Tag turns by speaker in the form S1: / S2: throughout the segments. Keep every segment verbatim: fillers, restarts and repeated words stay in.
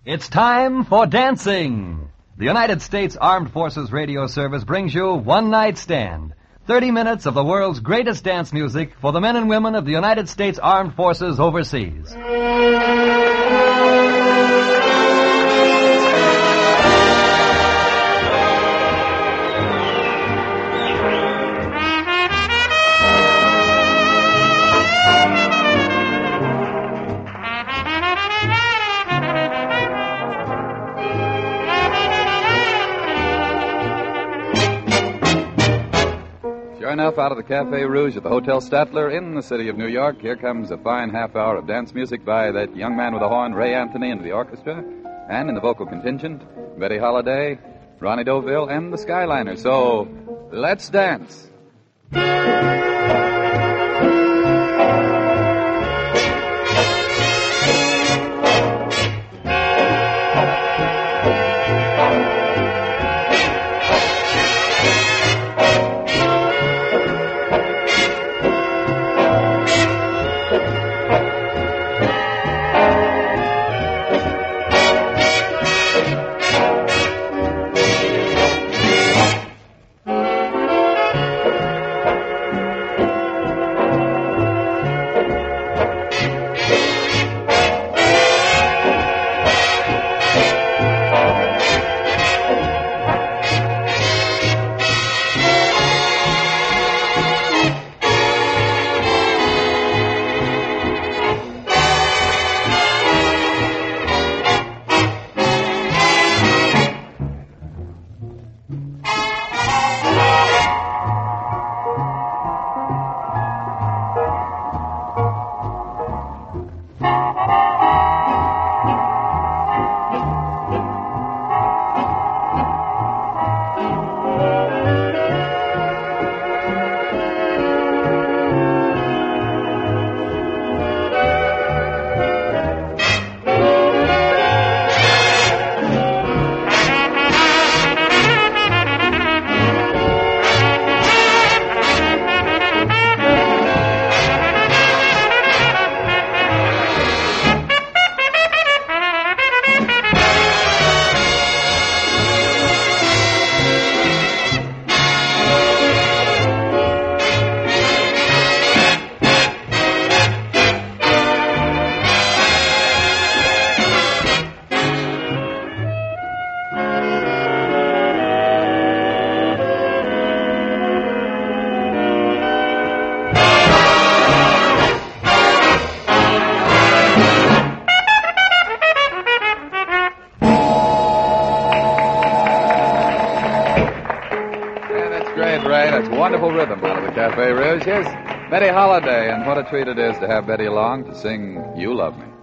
S1: It's time for dancing. The United States Armed Forces Radio Service brings you One Night Stand. thirty minutes of the world's greatest dance music for the men and women of the United States Armed Forces overseas.
S2: Sure enough, out of the Cafe Rouge at the Hotel Statler in the city of New York, here comes a fine half hour of dance music by that young man with the horn, Ray Anthony, and the orchestra. And in the vocal contingent, Betty Holiday, Ronnie Deauville, and the Skyliners. So, let's dance. Wonderful rhythm out of the Cafe Rouge. Here's Betty Holiday, and what a treat it is to have Betty along to sing You Love Me.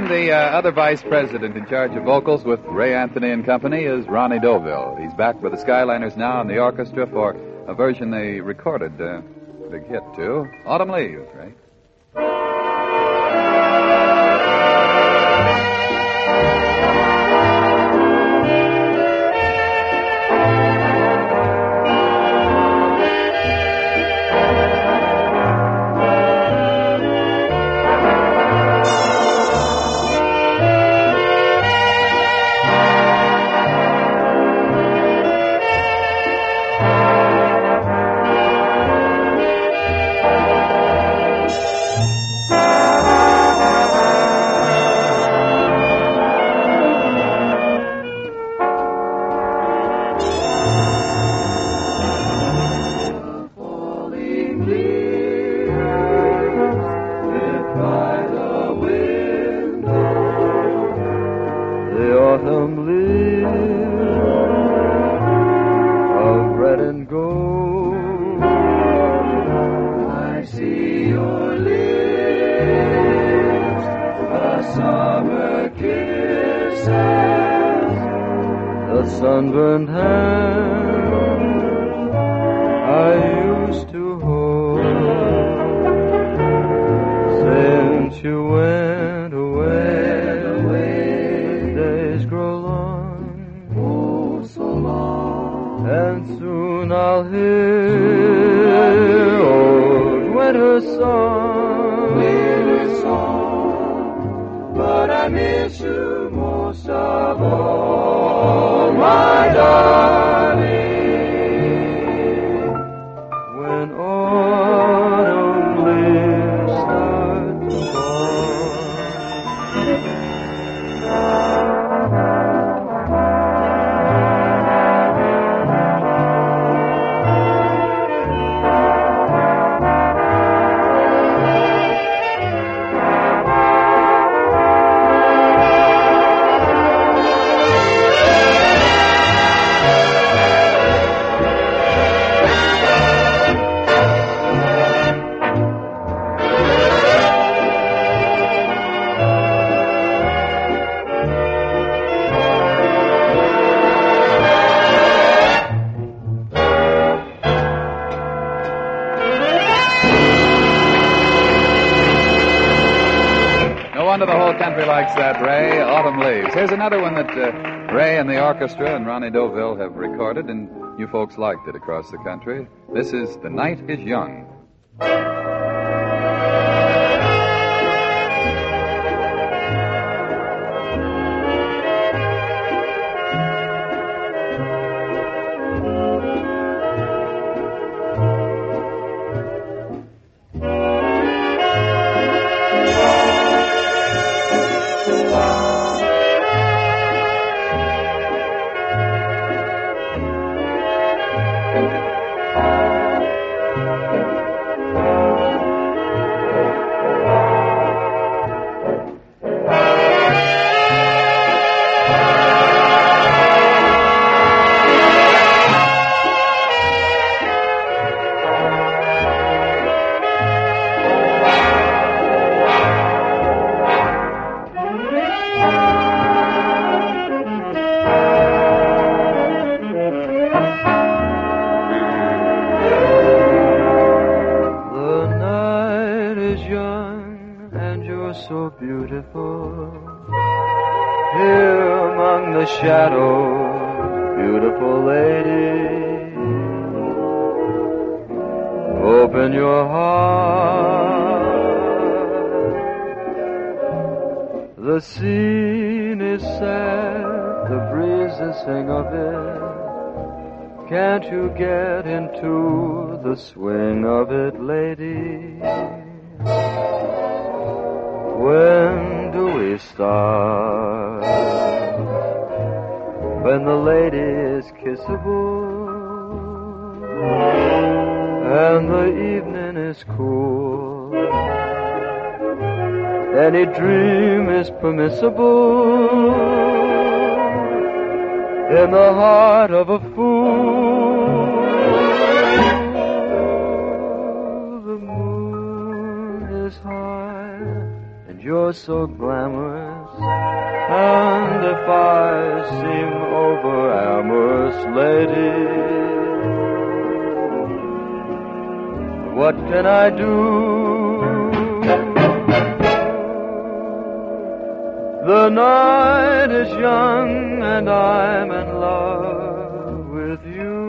S2: the uh, other vice president in charge of vocals with Ray Anthony and company is Ronnie Deauville. He's back with the Skyliners now in the orchestra for a version they recorded, uh, big hit too, Autumn Leaves, right?
S3: Sunburned hand I used to hold since you went away. Days grow long, oh so long, and soon I'll hear old winter song, winter song. But I miss you most of all, my darling, when autumn leaves start to fall.
S2: The whole country likes that, Ray. Autumn Leaves. Here's another one that uh, Ray and the orchestra and Ronnie Deauville have recorded, and you folks liked it across the country. This is The Night is Young. So beautiful, here among the shadows, beautiful lady, open your heart. The scene is sad, the breezes sing of it. Can't you get into the swing of it, lady? When do we start? When the lady is kissable and the evening is cool. Any dream is permissible in the heart of a fool. The moon is high
S3: and you're so glamorous. And if I seem over amorous, lady, what can I do? The night is young and I'm in love with you.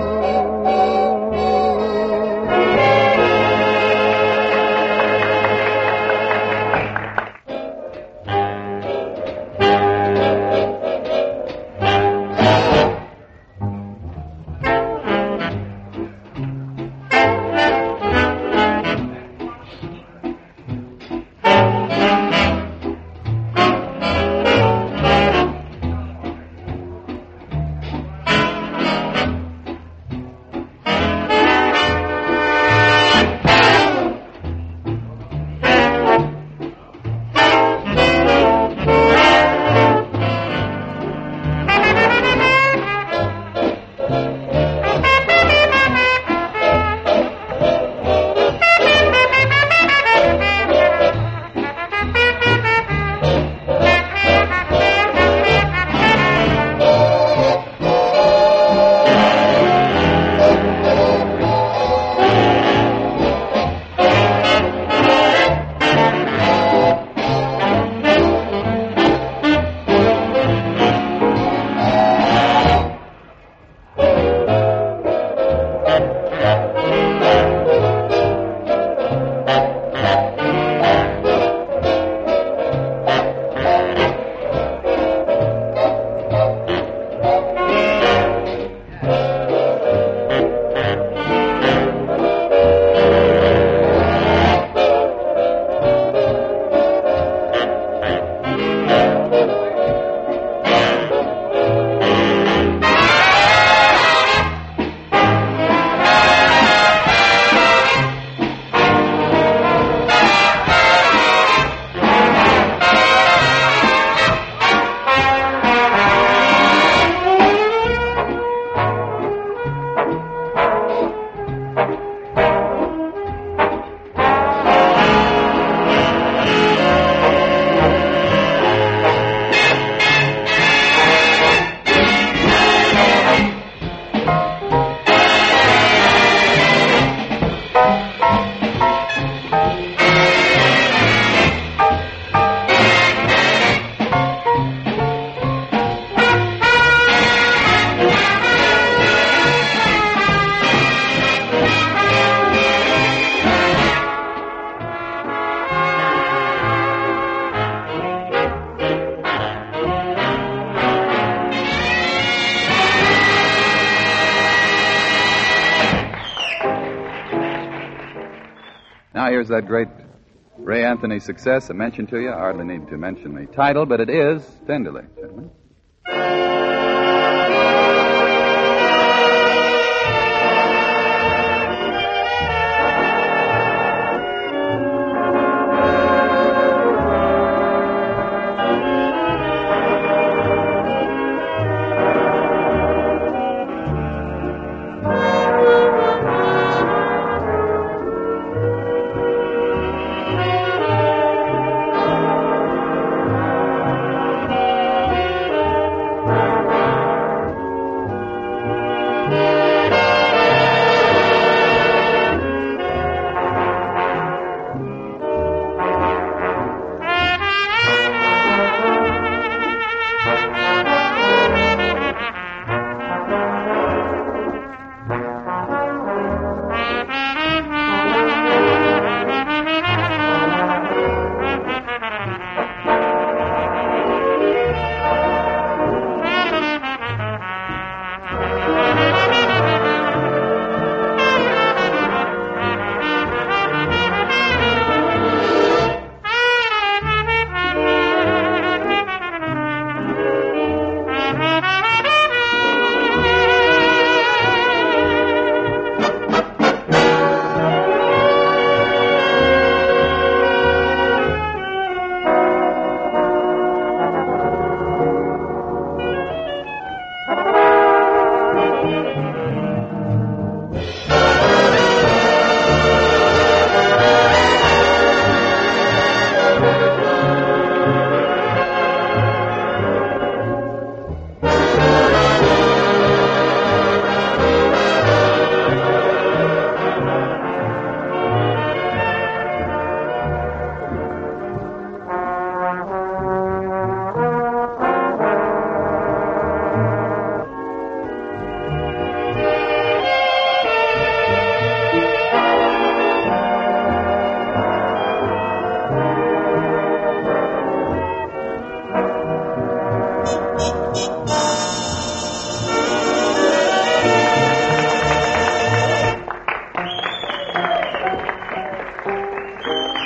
S2: Now here's that great Ray Anthony success I mentioned to you. I hardly need to mention the title, but it is Tenderly, gentlemen.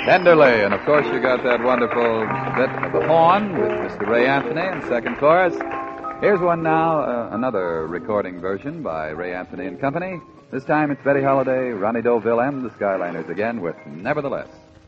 S2: Tenderly, and of course you got that wonderful bit of the horn with Mister Ray Anthony in second chorus. Here's one now, uh, another recording version by Ray Anthony and Company. This time it's Betty Holiday, Ronnie Deauville, and the Skyliners again with Nevertheless.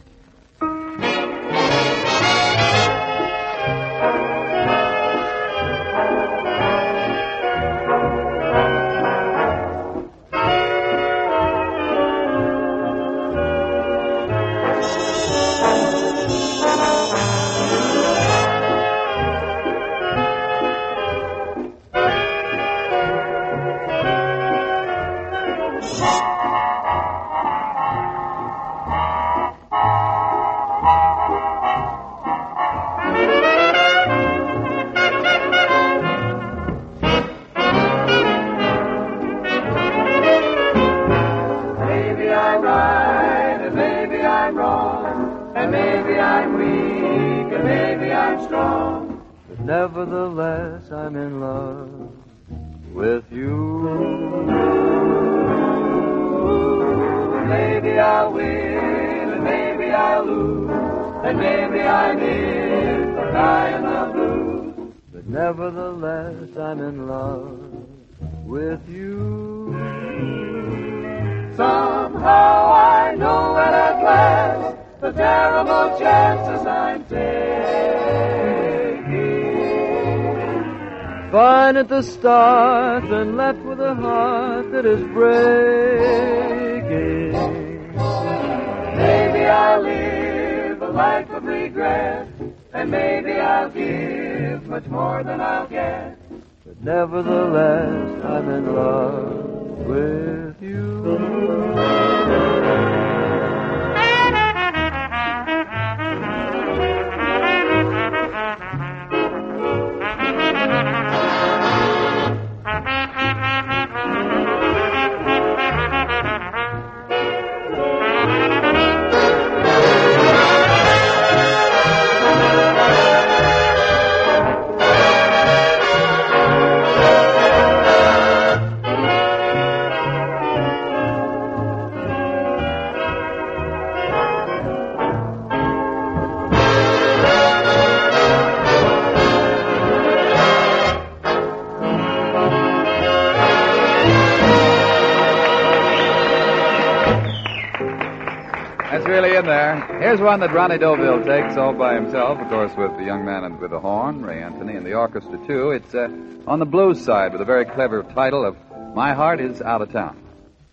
S3: Nevertheless, I'm in love with you. Maybe I'll win, and maybe I'll lose, and maybe I live a die in the blues. But nevertheless, I'm in love with you. Somehow I know that at last the terrible chances I'm taking. Fine at the start and left with a heart that is breaking. Maybe I'll live a life of regret, and maybe I'll give much more than I'll get. But nevertheless, I'm in love with you.
S2: Really in there. Here's one that Ronnie Deauville takes all by himself, of course, with the young man and with the horn, Ray Anthony, and the orchestra, too. It's uh, on the blues side with a very clever title of My Heart is Out of Town.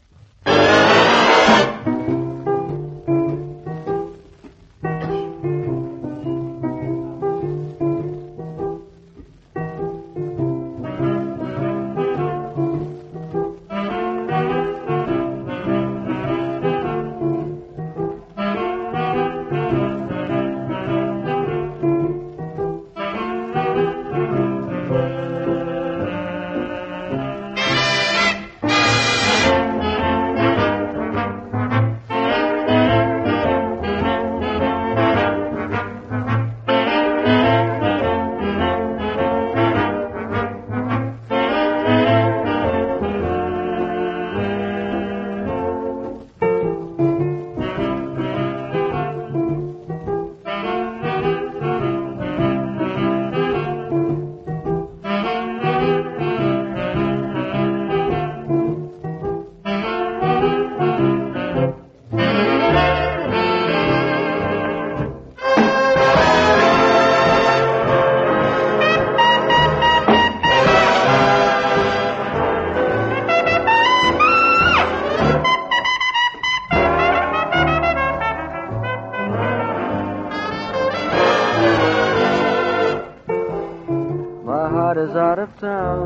S2: Is out of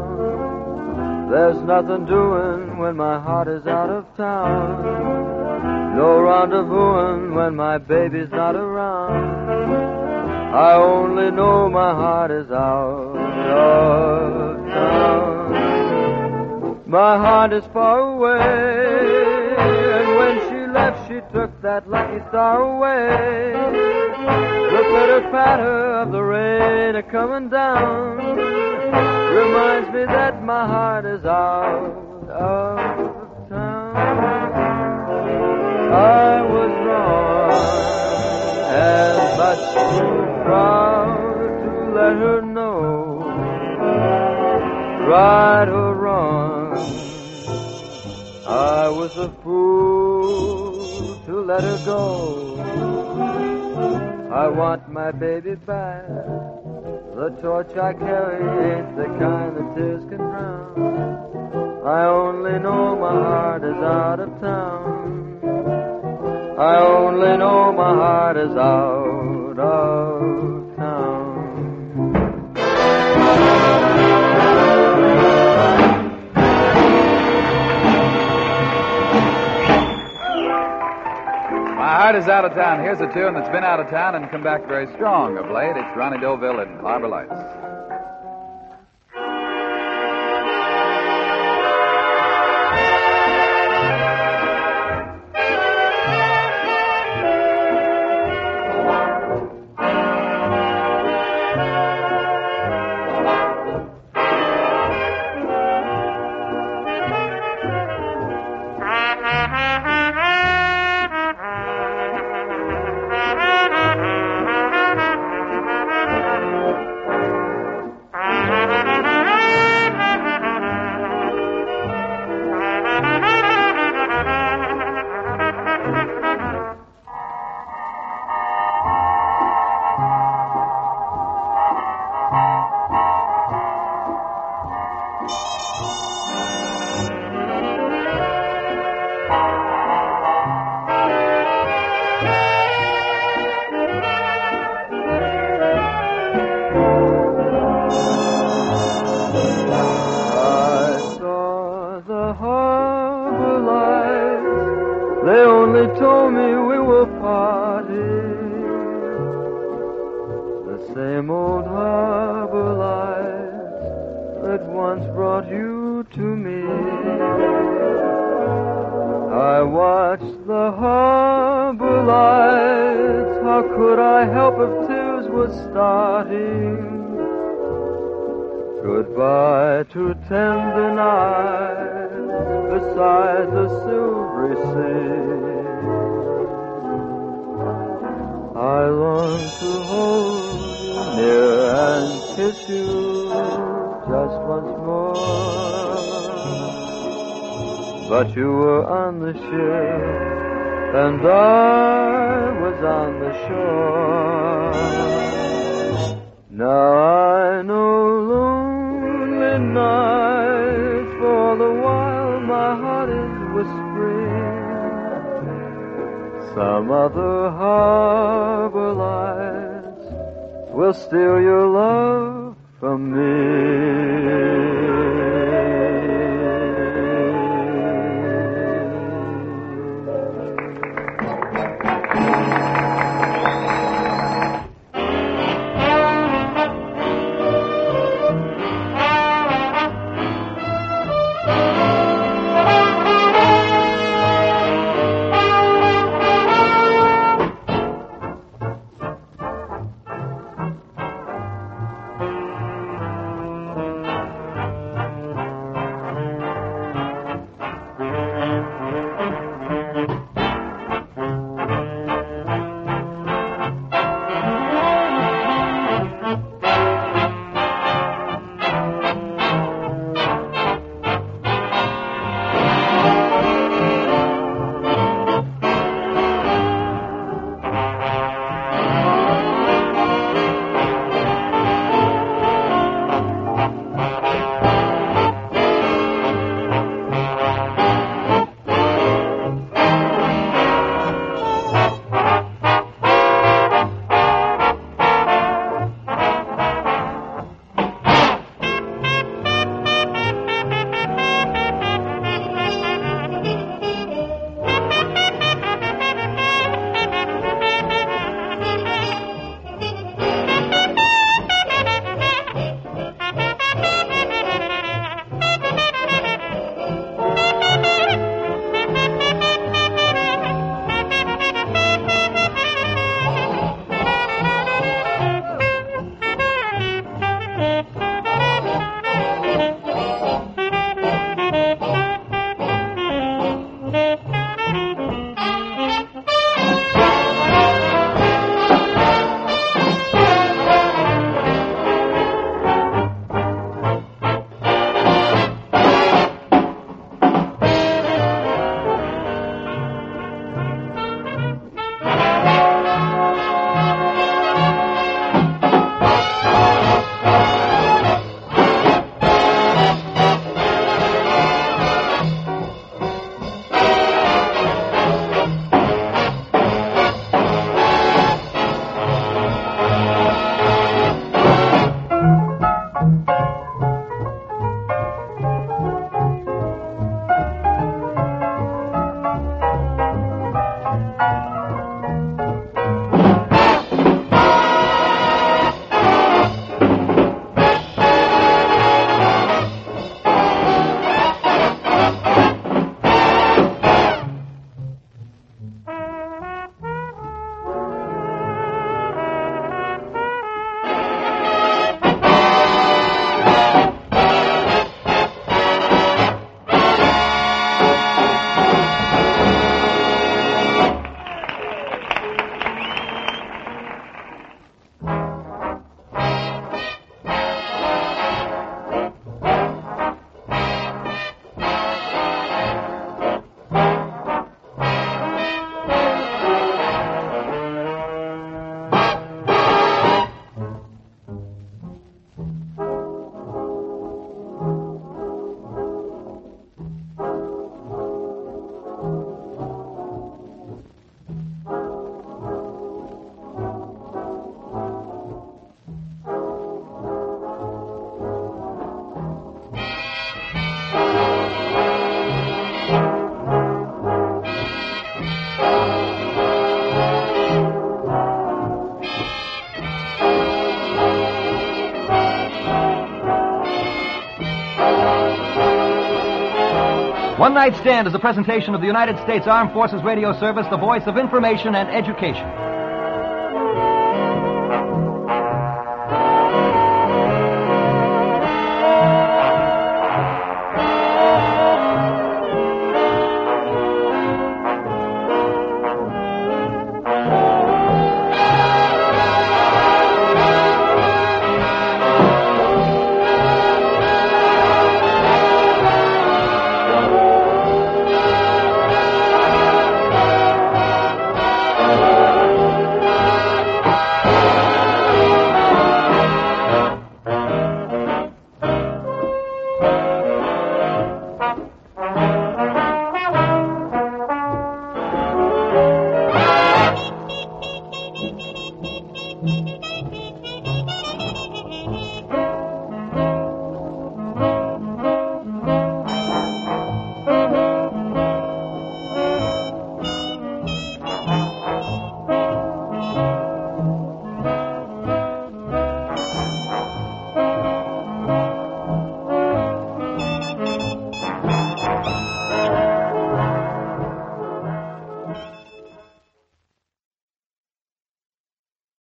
S2: town. There's nothing doing when my heart is out of town. No rendezvousing when my baby's not around. I only know my heart is out of town. My heart is far away, and when she left she took that lucky star away. The pitter-patter of the rain a-coming down reminds me that my heart is out of town. I was wrong
S3: got too proud to let her know, right or wrong. I was a fool to let her go. I want my baby back. The torch I carry ain't the kind that tears can drown. I only know my heart is out of town. I only know my heart is out of town.
S2: My heart is out of town. Here's a tune that's been out of town and come back very strong of late. It's Ronnie Deauville and Harbor Lights.
S3: Told me we were parting, the same old harbor lights that once brought you to me. I watched the harbor lights, how could I help if tears were starting? Goodbye to tender nights beside the silvery sea. I long to hold you near and kiss you just once more. But you were on the ship and I was on the shore. Now I know lonely nights, for the while my heart is whispering some other harbor lights will steal your love from me.
S1: One Night Stand is a presentation of the United States Armed Forces Radio Service, the voice of information and education.